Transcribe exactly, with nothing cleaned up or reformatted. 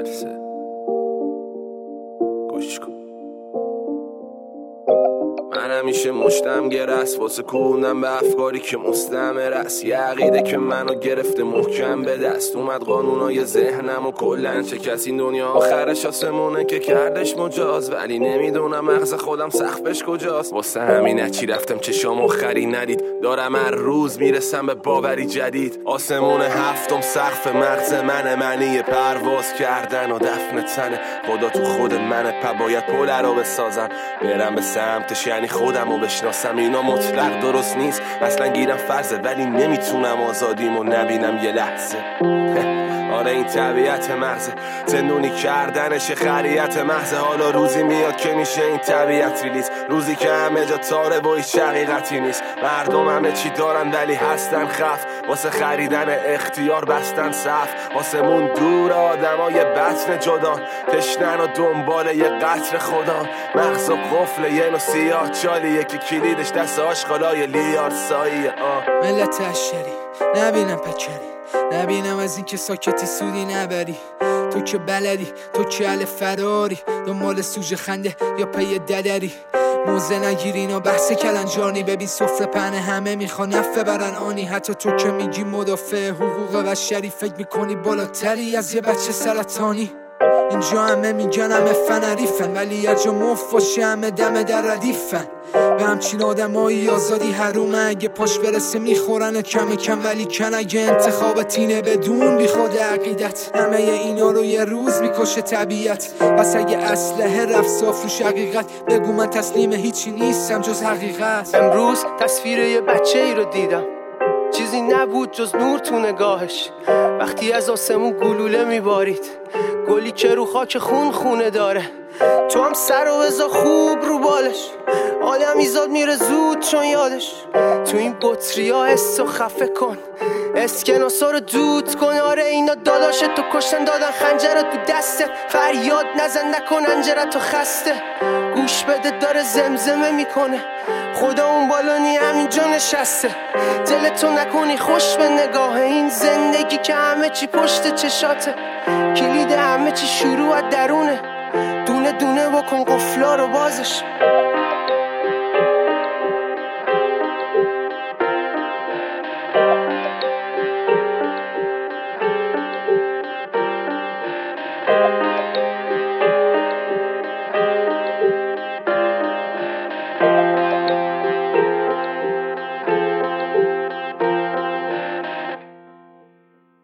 میترسه. گوش کن. من همیشه مشتم گرست واسه کوندم به افکاری که مستعمر است. یه عقیده که منو گرفته محکم به دست اومد قانونای ذهنم و کلن چه کسی دنیا آخرش آسمونه که کردش مجاز، ولی نمیدونم مغز خودم سقفش کجاست. واسه همینه چی رفتم چشام آخری ندید، دارم هر روز میرسم به باوری جدید. آسمون هفتم سقف مغز منه، معنی پرواز کردن و دفن تنه. خدا تو خود منه، پا باید پل رو بسازم برم به سمتش، یعنی خودم رو بشناسم. اینا مطلق درست نیست، اصلا گیرم فرضه، ولی نمیتونم آزادیمو نبینم یه لحظه. آره این طبیعت مغزه، زندونی کردنش خریت محضه. حالا روزی میاد که میشه این طبیعت ریلیز، روزی که همه جا تاره و هیچ حقیقتی نیست. مردم همه چی دارن ولی هستن خف، واسه خریدن اختیار بستن صف. آسمون دور آدمای بطن جدان، تشنن و دنبال یه قطر خدا. مغز و قفل یه نو سیاه چالیه که کلیدش دست آشغالای لیار ساییه. ملت اشری نبینم پکری، نبینم از این که ساکتی سودی نبری. تو که بلدی، تو که اهل فراری، دنبال سوژه خنده یا پی ددری. موزه نگیری اینا بحث کلنجانی، ببین سفره پهنه همه میخوان نفه برن آنی. حتی تو که میگی مدافع حقوق بشری، فکر میکنی بالاتری از یه بچه سرطانی. اینجا همه میگن همه فنریفن، ولی یه جا مف باشه همه دم در ردیفن. به همچین آدمایی آزادی حرومه، اگه پاش برسه میخورن کم کم، ولی کن اگه انتخابت اینه بدون بی خود عقیدت. همه اینا رو یه روز میکشه طبیعت، پس اگه اسلحه رفت صاف روش حقیقت، بگو من تسلیم هیچی نیستم جز حقیقت. امروز تصویر یه بچه ای رو دیدم، چیزی نبود جز نور تو نگاهش. وقتی از آسمون گلوله میبارید، گلی که رو خاک خون خونه داره. تو هم سر و بزا خوب رو بالش، آدم ایزاد میره زود چون یادش. تو این بطریا حس و خفه کن، اسکناسا رو دود کن. آره اینا داداشت تو کشتن دادن خنجر تو دستت، فریاد نزن نکن انجرت تو خسته. گوش بده داره زمزمه میکنه، خدا اون بالانی همینجا نشسته. دلتو نکنی خوش به نگاه این زندگی که همه چی پشت چشاته. کلید همه چی شروع از درونه، دونه دونه بکن قفلا رو بازش.